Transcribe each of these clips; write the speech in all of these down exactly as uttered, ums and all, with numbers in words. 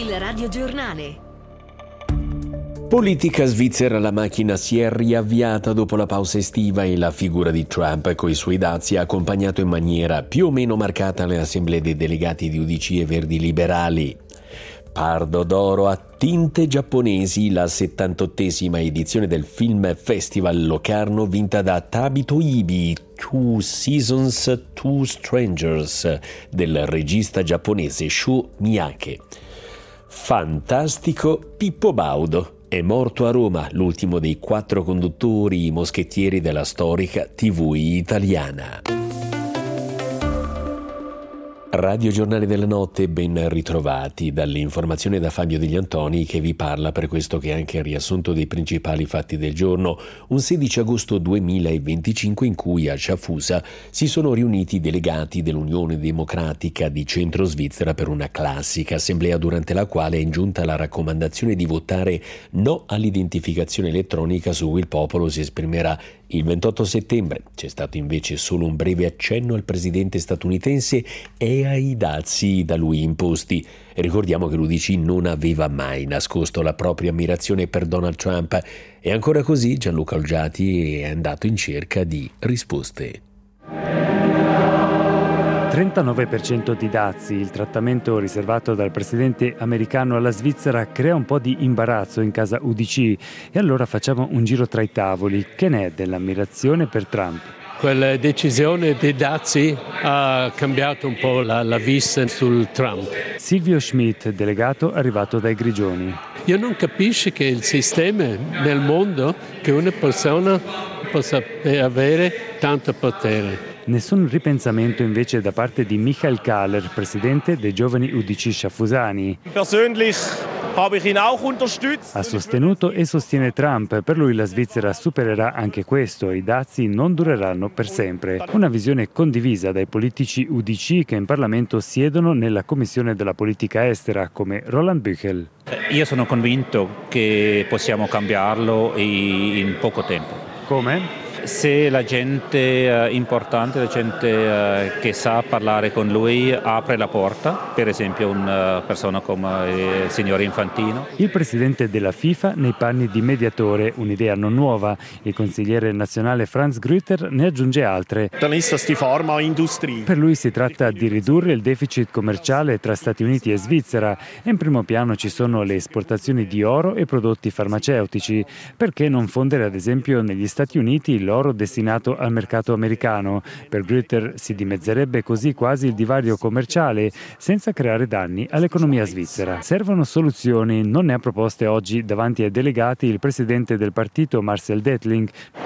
Il radiogiornale. Politica svizzera, la macchina si è riavviata dopo la pausa estiva e la figura di Trump coi suoi dazi ha accompagnato in maniera più o meno marcata le assemblee dei delegati di U D C e Verdi Liberali. Pardo d'oro a tinte giapponesi, la settantottesima edizione del Film Festival Locarno vinta da Tabito Ibi, Two Seasons, Two Strangers, del regista giapponese Shu Miyake. Fantastico Pippo Baudo. È morto a Roma, l'ultimo dei quattro conduttori moschettieri della storica tivù italiana. Radio Giornale della Notte, ben ritrovati. Dall'informazione da Fabio Degli Antoni che vi parla per questo che è anche il riassunto dei principali fatti del giorno. Un sedici agosto duemilaventicinque in cui a Sciafusa si sono riuniti i delegati dell'Unione Democratica di Centro Svizzera per una classica assemblea durante la quale è in giunta la raccomandazione di votare no all'identificazione elettronica su cui il popolo si esprimerà il ventotto settembre. C'è stato invece solo un breve accenno al presidente statunitense e ai dazi da lui imposti. Ricordiamo che l'U D C non aveva mai nascosto la propria ammirazione per Donald Trump e ancora così Gianluca Olgiati è andato in cerca di risposte. trentanove per cento di dazi, il trattamento riservato dal presidente americano alla Svizzera crea un po' di imbarazzo in casa U D C e allora facciamo un giro tra i tavoli. Che ne è dell'ammirazione per Trump? Quella decisione dei dazi ha cambiato un po' la, la vista sul Trump. Silvio Schmidt, delegato arrivato dai Grigioni. Io non capisco che il sistema nel mondo che una persona possa avere tanto potere. Nessun ripensamento invece da parte di Michael Kahler, presidente dei giovani U D C sciafusani. Ha sostenuto e sostiene Trump. Per lui la Svizzera supererà anche questo e i dazi non dureranno per sempre. Una visione condivisa dai politici U D C che in Parlamento siedono nella Commissione della Politica Estera, come Roland Büchel. Io sono convinto che possiamo cambiarlo in poco tempo. Come? Se la gente eh, importante, la gente eh, che sa parlare con lui apre la porta, per esempio una persona come il signore Infantino. Il presidente della FIFA nei panni di mediatore, un'idea non nuova. Il consigliere nazionale Franz Grüter ne aggiunge altre. Dann ist das die Pharmaindustrie. Per lui si tratta di ridurre il deficit commerciale tra Stati Uniti e Svizzera e in primo piano ci sono le esportazioni di oro e prodotti farmaceutici. Perché non fondere ad esempio negli Stati Uniti l'oro destinato al mercato americano? Per Grüter si dimezzerebbe così quasi il divario commerciale senza creare danni all'economia svizzera. Servono soluzioni, non ne ha proposte oggi davanti ai delegati il presidente del partito Marcel Dettling.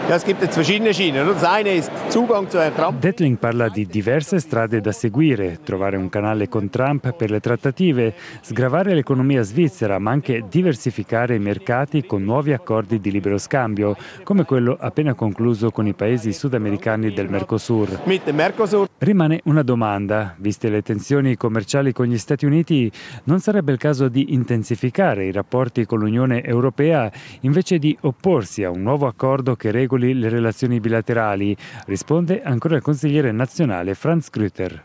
Dettling parla di diverse strade da seguire, trovare un canale con Trump per le trattative, sgravare l'economia svizzera ma anche diversificare i mercati con nuovi accordi di libero scambio, come quello appena concluso con i paesi sudamericani del Mercosur. Rimane una domanda. Viste le tensioni commerciali con gli Stati Uniti, non sarebbe il caso di intensificare i rapporti con l'Unione Europea invece di opporsi a un nuovo accordo che regoli le relazioni bilaterali? Risponde ancora il consigliere nazionale Franz Grüter.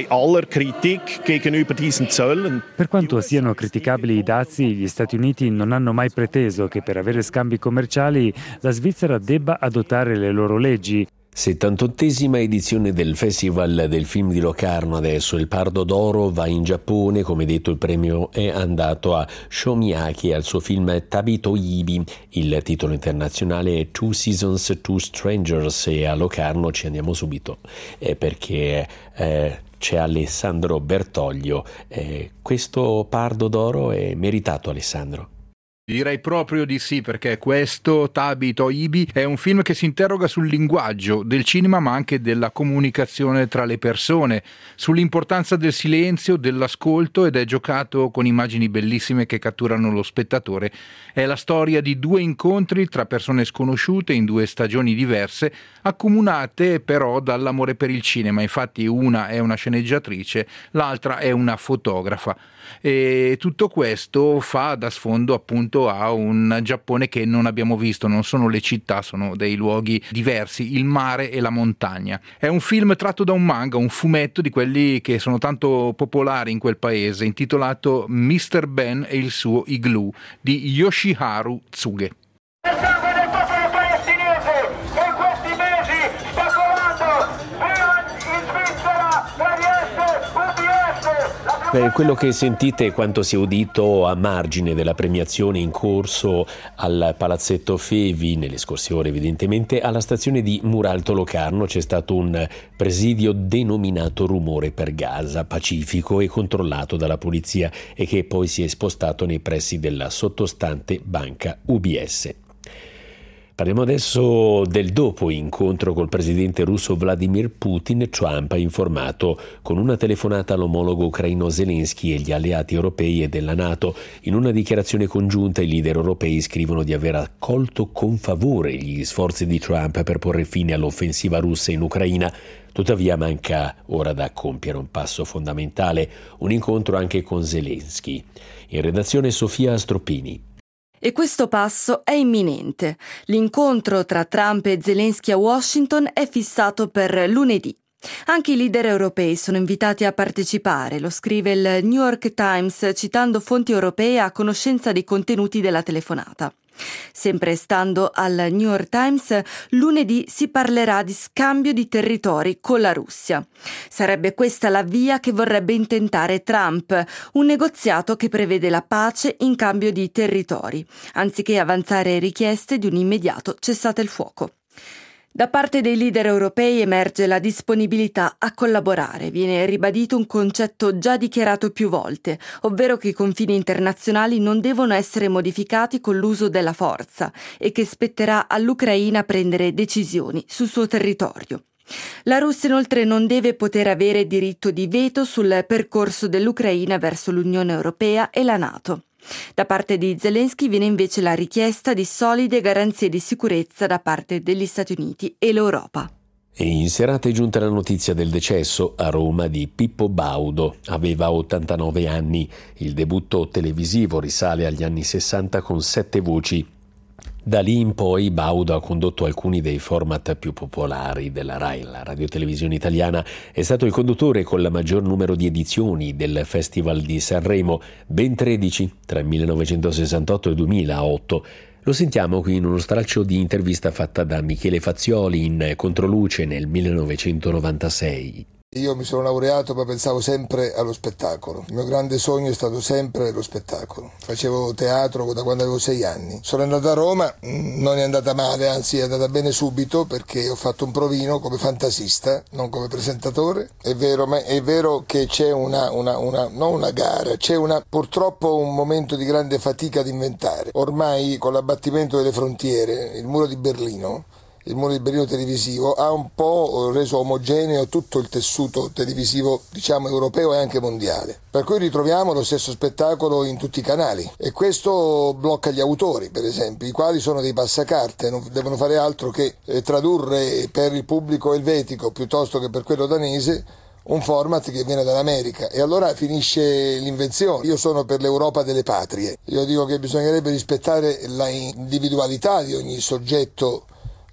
Per quanto siano criticabili i dazi, gli Stati Uniti non hanno mai preteso che per avere scambi commerciali la Svizzera debba adottare le loro leggi. settantottesima edizione del Festival del Film di Locarno. Adesso il Pardo d'oro va in Giappone, come detto il premio è andato a Shu Miyake e al suo film Tabito Ibi. Il titolo internazionale è Two Seasons, Two Strangers e a Locarno ci andiamo subito eh, perché eh, c'è Alessandro Bertoglio. Eh, questo Pardo d'oro è meritato, Alessandro? Direi proprio di sì, perché questo Tabito Ibi è un film che si interroga sul linguaggio del cinema ma anche della comunicazione tra le persone, sull'importanza del silenzio, dell'ascolto, ed è giocato con immagini bellissime che catturano lo spettatore. È la storia di due incontri tra persone sconosciute in due stagioni diverse, accomunate però dall'amore per il cinema. Infatti una è una sceneggiatrice, l'altra è una fotografa. E tutto questo fa da sfondo appunto riferimento a un Giappone che non abbiamo visto, non sono le città, sono dei luoghi diversi, il mare e la montagna. È un film tratto da un manga, un fumetto di quelli che sono tanto popolari in quel paese, intitolato mister Ben e il suo igloo di Yoshiharu Tsuge. Beh, quello che sentite è quanto si è udito a margine della premiazione in corso al Palazzetto Fevi, nelle scorse ore evidentemente. Alla stazione di Muralto Locarno c'è stato un presidio denominato Rumore per Gaza, pacifico e controllato dalla polizia, e che poi si è spostato nei pressi della sottostante banca U B S. Parliamo adesso del dopo incontro col presidente russo Vladimir Putin. Trump ha informato con una telefonata all'omologo ucraino Zelensky e gli alleati europei e della NATO. In una dichiarazione congiunta i leader europei scrivono di aver accolto con favore gli sforzi di Trump per porre fine all'offensiva russa in Ucraina. Tuttavia manca ora da compiere un passo fondamentale, un incontro anche con Zelensky. In redazione Sofia Astropini. E questo passo è imminente. L'incontro tra Trump e Zelensky a Washington è fissato per lunedì. Anche i leader europei sono invitati a partecipare, lo scrive il New York Times citando fonti europee a conoscenza dei contenuti della telefonata. Sempre stando al New York Times, lunedì si parlerà di scambio di territori con la Russia. Sarebbe questa la via che vorrebbe intentare Trump, un negoziato che prevede la pace in cambio di territori, anziché avanzare richieste di un immediato cessate il fuoco. Da parte dei leader europei emerge la disponibilità a collaborare. Viene ribadito un concetto già dichiarato più volte, ovvero che i confini internazionali non devono essere modificati con l'uso della forza e che spetterà all'Ucraina prendere decisioni sul suo territorio. La Russia inoltre non deve poter avere diritto di veto sul percorso dell'Ucraina verso l'Unione Europea e la NATO. Da parte di Zelensky viene invece la richiesta di solide garanzie di sicurezza da parte degli Stati Uniti e l'Europa. E in serata è giunta la notizia del decesso a Roma di Pippo Baudo. Aveva ottantanove anni. Il debutto televisivo risale agli anni sessanta con Sette voci. Da lì in poi Baudo ha condotto alcuni dei format più popolari della Rai, la radiotelevisione italiana. È stato il conduttore con il maggior numero di edizioni del Festival di Sanremo, ben tredici tra il millenovecentosessantotto e il duemilaotto. Lo sentiamo qui in uno stralcio di intervista fatta da Michele Fazioli in Controluce nel millenovecentonovantasei. Io mi sono laureato ma pensavo sempre allo spettacolo. Il mio grande sogno è stato sempre lo spettacolo. Facevo teatro da quando avevo sei anni. Sono andato a Roma, non è andata male, anzi è andata bene subito perché ho fatto un provino come fantasista, non come presentatore. È vero, ma è vero che c'è una, una, una non una gara, c'è una, purtroppo un momento di grande fatica ad inventare. Ormai con l'abbattimento delle frontiere, il muro di Berlino, il muro di Berlino televisivo ha un po' reso omogeneo tutto il tessuto televisivo, diciamo, europeo e anche mondiale. Per cui ritroviamo lo stesso spettacolo in tutti i canali e questo blocca gli autori, per esempio, i quali sono dei passacarte, non devono fare altro che eh, tradurre per il pubblico elvetico piuttosto che per quello danese un format che viene dall'America e allora finisce l'invenzione. Io sono per l'Europa delle patrie. Io dico che bisognerebbe rispettare la individualità di ogni soggetto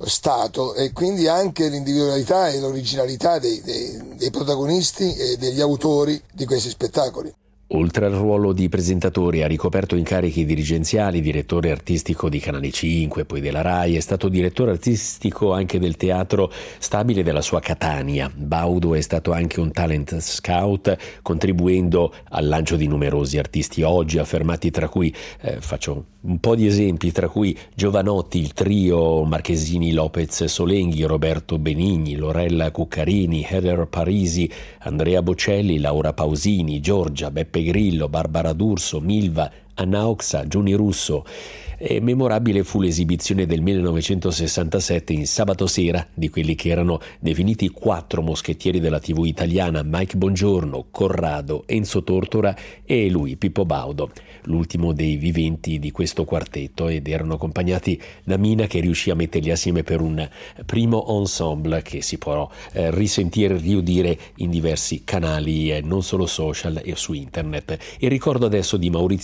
Stato e quindi anche l'individualità e l'originalità dei, dei, dei protagonisti e degli autori di questi spettacoli. Oltre al ruolo di presentatore ha ricoperto incarichi dirigenziali, direttore artistico di Canale cinque, poi della Rai, è stato direttore artistico anche del Teatro Stabile della sua Catania. Baudo è stato anche un talent scout, contribuendo al lancio di numerosi artisti oggi affermati, tra cui eh, faccio un po' di esempi, tra cui Giovanotti, il trio Marchesini, Lopez, Solenghi, Roberto Benigni, Lorella Cuccarini, Heather Parisi, Andrea Bocelli, Laura Pausini, Giorgia, Beppe Grillo, Barbara D'Urso, Milva, Anna Oxa, Giuni Russo. E memorabile fu l'esibizione del millenovecentosessantasette in Sabato Sera di quelli che erano definiti quattro moschettieri della tivù italiana: Mike Bongiorno, Corrado, Enzo Tortora e lui, Pippo Baudo, l'ultimo dei viventi di questo quartetto, ed erano accompagnati da Mina, che riuscì a metterli assieme per un primo ensemble che si può eh, risentire e riudire in diversi canali, eh, non solo social e su internet. E ricordo adesso di Maurizio Canevaro,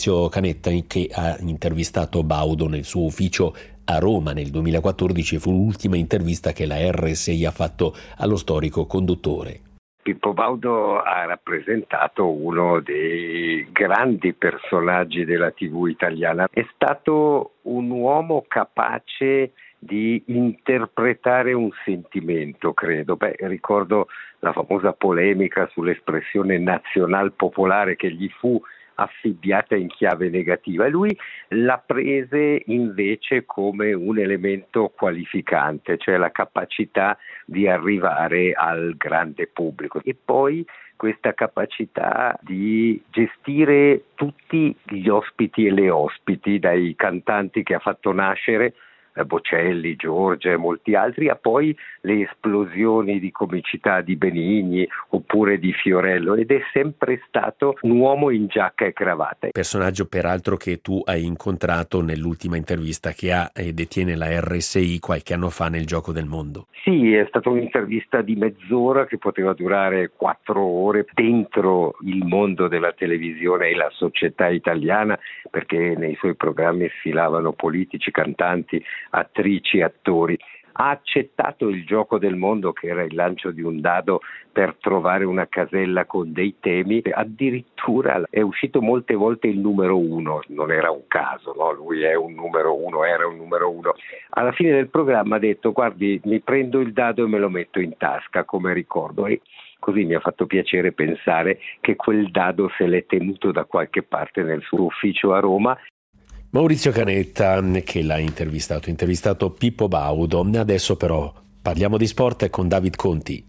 Canetta, che ha intervistato Baudo nel suo ufficio a Roma nel duemilaquattordici. Fu l'ultima intervista che la R S I ha fatto allo storico conduttore. Pippo Baudo ha rappresentato uno dei grandi personaggi della tivù italiana. È stato un uomo capace di interpretare un sentimento, credo. Beh, ricordo la famosa polemica sull'espressione nazional popolare che gli fu affibbiata in chiave negativa, e lui la prese invece come un elemento qualificante, cioè la capacità di arrivare al grande pubblico, e poi questa capacità di gestire tutti gli ospiti e le ospiti, dai cantanti che ha fatto nascere, Bocelli, Giorgia e molti altri, a poi le esplosioni di comicità di Benigni oppure di Fiorello, ed è sempre stato un uomo in giacca e cravatta. Personaggio peraltro che tu hai incontrato nell'ultima intervista che ha e detiene la R S I qualche anno fa nel Gioco del Mondo. Sì, è stata un'intervista di mezz'ora che poteva durare quattro ore dentro il mondo della televisione e la società italiana, perché nei suoi programmi sfilavano politici, cantanti, attrici, attori. Ha accettato il Gioco del Mondo, che era il lancio di un dado per trovare una casella con dei temi. Addirittura è uscito molte volte il numero uno, non era un caso, no? Lui è un numero uno, era un numero uno. Alla fine del programma ha detto: guardi, mi prendo il dado e me lo metto in tasca come ricordo, e così mi ha fatto piacere pensare che quel dado se l'è tenuto da qualche parte nel suo ufficio a Roma. Maurizio Canetta, che l'ha intervistato, intervistato Pippo Baudo. Adesso però parliamo di sport con David Conti.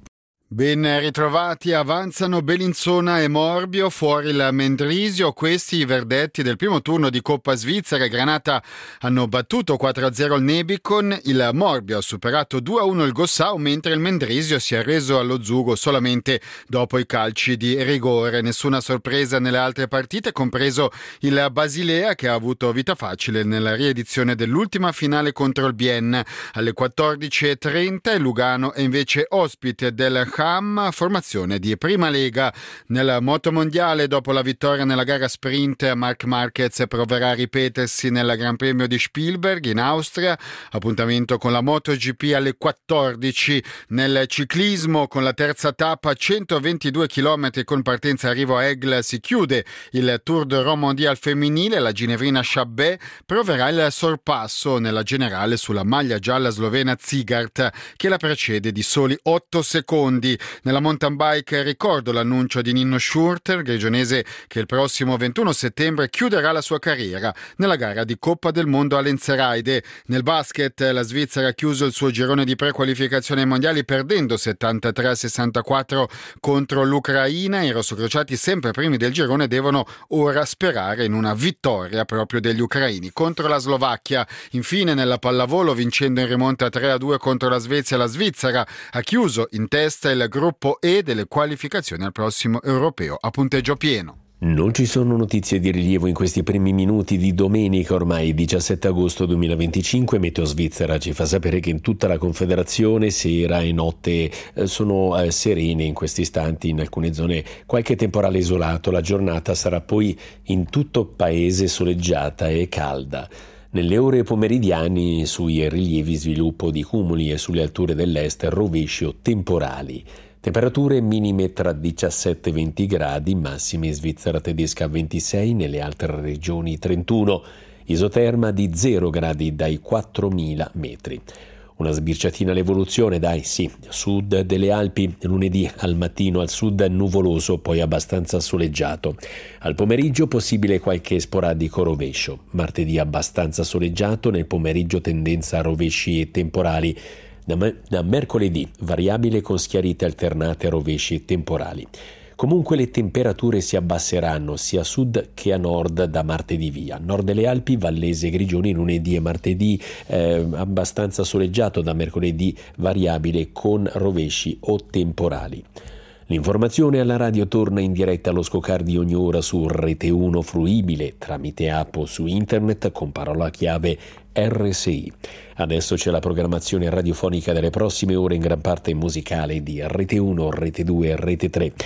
Ben ritrovati, avanzano Bellinzona e Morbio, fuori il Mendrisio. Questi i verdetti del primo turno di Coppa Svizzera. I Granata hanno battuto quattro a zero il Nebicon, il Morbio ha superato due a uno il Gossau, mentre il Mendrisio si è reso allo Zugo solamente dopo i calci di rigore. Nessuna sorpresa nelle altre partite, compreso il Basilea, che ha avuto vita facile nella riedizione dell'ultima finale contro il Bienne. Alle quattordici e trenta il Lugano è invece ospite del formazione di Prima Lega. Nel motomondiale, dopo la vittoria nella gara sprint, Marc Marquez proverà a ripetersi nel Gran Premio di Spielberg in Austria. Appuntamento con la MotoGP alle quattordici. Nel ciclismo, con la terza tappa, centoventidue chilometri con partenza e arrivo a Aigle, si chiude il Tour de Romandie al femminile. La ginevrina Chabet proverà il sorpasso nella generale sulla maglia gialla slovena Zigart, che la precede di soli otto secondi. Nella mountain bike ricordo l'annuncio di Nino Schurter, grigionese, che il prossimo ventuno settembre chiuderà la sua carriera nella gara di Coppa del Mondo a Lenzerheide. Nel basket la Svizzera ha chiuso il suo girone di prequalificazione ai mondiali perdendo settantatré a sessantaquattro contro l'Ucraina. I rossocrociati, sempre primi del girone, devono ora sperare in una vittoria proprio degli ucraini contro la Slovacchia. Infine nella pallavolo, vincendo in rimonta tre a due contro la Svezia, la Svizzera ha chiuso in testa il gruppo E delle qualificazioni al prossimo europeo a punteggio pieno. Non ci sono notizie di rilievo in questi primi minuti di domenica, ormai diciassette agosto duemilaventicinque. Meteo Svizzera ci fa sapere che in tutta la Confederazione sera e notte sono eh, serene in questi istanti, in alcune zone qualche temporale isolato. La giornata sarà poi in tutto il paese soleggiata e calda. Nelle ore pomeridiane sui rilievi sviluppo di cumuli e sulle alture dell'est rovesci o temporali. Temperature minime tra diciassette e venti gradi, massime Svizzera tedesca ventisei, nelle altre regioni trentuno, isoterma di zero gradi dai quattromila metri. Una sbirciatina all'evoluzione, dai, sì, sud delle Alpi, lunedì al mattino al sud nuvoloso, poi abbastanza soleggiato. Al pomeriggio possibile qualche sporadico rovescio. Martedì abbastanza soleggiato, nel pomeriggio tendenza a rovesci e temporali. Da, me- da mercoledì variabile con schiarite alternate a rovesci e temporali. Comunque le temperature si abbasseranno sia a sud che a nord da martedì via. Nord delle Alpi, Vallese e Grigioni lunedì e martedì eh, abbastanza soleggiato, da mercoledì variabile con rovesci o temporali. L'informazione alla radio torna in diretta allo scoccare di ogni ora su Rete uno, fruibile tramite app o su internet con parola chiave R S I. Adesso c'è la programmazione radiofonica delle prossime ore, in gran parte musicale, di Rete uno, Rete due e Rete tre.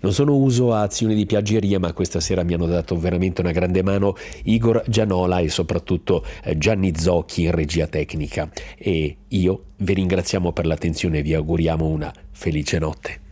Non sono uso a azioni di piaggeria, ma questa sera mi hanno dato veramente una grande mano Igor Gianola e soprattutto Gianni Zocchi in regia tecnica. E io vi ringraziamo per l'attenzione e vi auguriamo una felice notte.